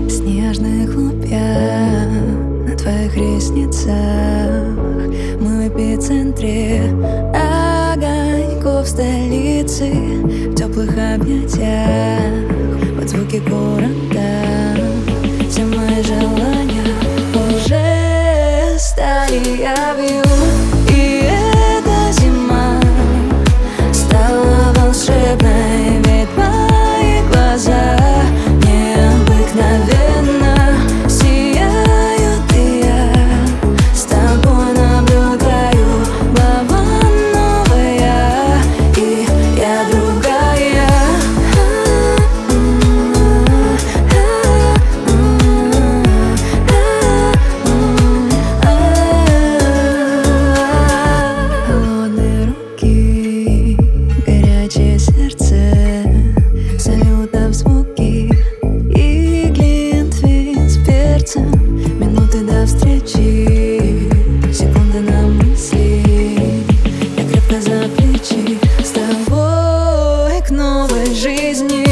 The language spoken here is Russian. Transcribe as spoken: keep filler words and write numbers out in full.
Снежных хлопья на твоих ресницах. Мы в эпицентре огоньков столицы, в теплых объятиях под звуки города. Все мои желания уже стали явью, и эта зима стала волшебной, ведь мои глаза необыкновенно сияют, и я с тобой наблюдаю. Глава новая, и я другая. Холодные руки, горячее сердце, салютов звуки и глинтвейн с перцем. Минуты до встречи, секунды на мысли. Я крепко за плечи с тобой к новой жизни.